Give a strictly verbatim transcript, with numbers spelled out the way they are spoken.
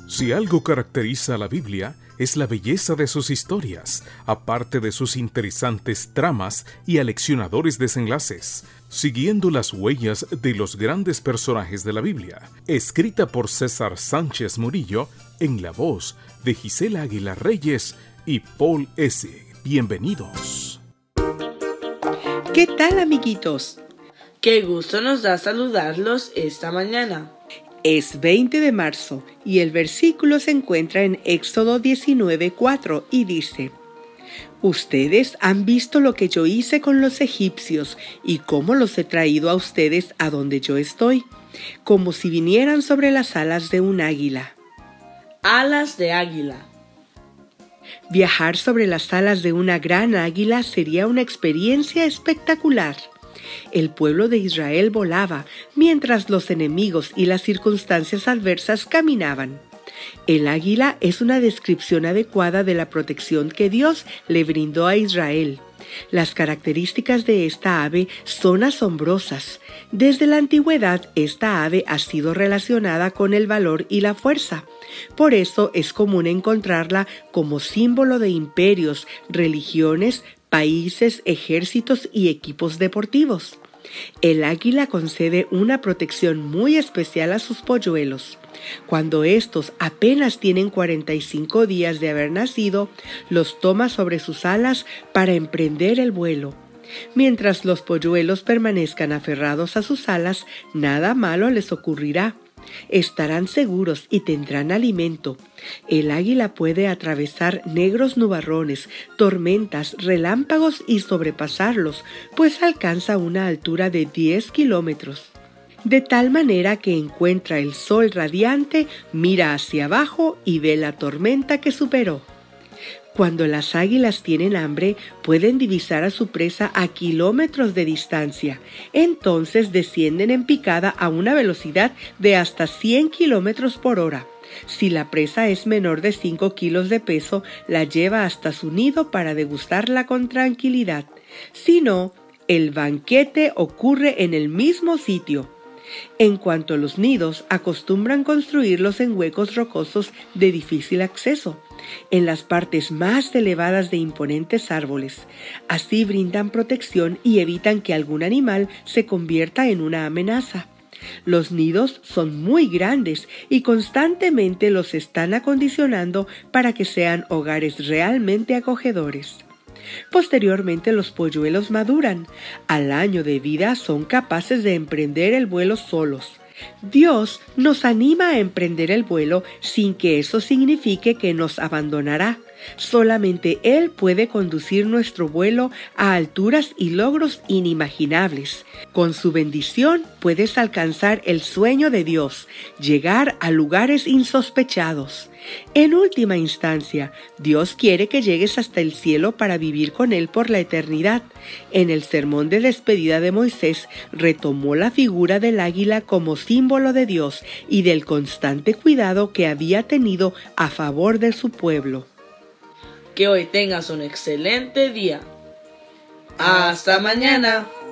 Si algo caracteriza a la Biblia, es la belleza de sus historias, aparte de sus interesantes tramas y aleccionadores desenlaces, siguiendo las huellas de los grandes personajes de la Biblia, escrita por César Sánchez Murillo, en la voz de Gisela Aguilar Reyes y Paul S. Bienvenidos. ¿Qué tal, amiguitos? Qué gusto nos da saludarlos esta mañana. Es veinte de marzo y el versículo se encuentra en Éxodo diecinueve cuatro y dice: Ustedes han visto lo que yo hice con los egipcios y cómo los he traído a ustedes a donde yo estoy, como si vinieran sobre las alas de un águila. Alas de águila. Viajar sobre las alas de una gran águila sería una experiencia espectacular. El pueblo de Israel volaba, mientras los enemigos y las circunstancias adversas caminaban. El águila es una descripción adecuada de la protección que Dios le brindó a Israel. Las características de esta ave son asombrosas. Desde la antigüedad, esta ave ha sido relacionada con el valor y la fuerza. Por eso es común encontrarla como símbolo de imperios, religiones, países, ejércitos y equipos deportivos. El águila concede una protección muy especial a sus polluelos. Cuando estos apenas tienen cuarenta y cinco días de haber nacido, los toma sobre sus alas para emprender el vuelo. Mientras los polluelos permanezcan aferrados a sus alas, nada malo les ocurrirá. Estarán seguros y tendrán alimento. El águila puede atravesar negros nubarrones, tormentas, relámpagos y sobrepasarlos, pues alcanza una altura de diez kilómetros. De tal manera que encuentra el sol radiante, mira hacia abajo y ve la tormenta que superó. Cuando las águilas tienen hambre, pueden divisar a su presa a kilómetros de distancia. Entonces descienden en picada a una velocidad de hasta cien kilómetros por hora. Si la presa es menor de cinco kilos de peso, la lleva hasta su nido para degustarla con tranquilidad. Si no, el banquete ocurre en el mismo sitio. En cuanto a los nidos, acostumbran construirlos en huecos rocosos de difícil acceso, en las partes más elevadas de imponentes árboles. Así brindan protección y evitan que algún animal se convierta en una amenaza. Los nidos son muy grandes y constantemente los están acondicionando para que sean hogares realmente acogedores. Posteriormente los polluelos maduran. Al año de vida son capaces de emprender el vuelo solos. Dios nos anima a emprender el vuelo sin que eso signifique que nos abandonará. Solamente Él puede conducir nuestro vuelo a alturas y logros inimaginables. Con su bendición puedes alcanzar el sueño de Dios, llegar a lugares insospechados. En última instancia, Dios quiere que llegues hasta el cielo para vivir con Él por la eternidad. En el sermón de despedida de Moisés, retomó la figura del águila como símbolo de Dios y del constante cuidado que había tenido a favor de su pueblo. Que hoy tengas un excelente día. ¡Hasta mañana!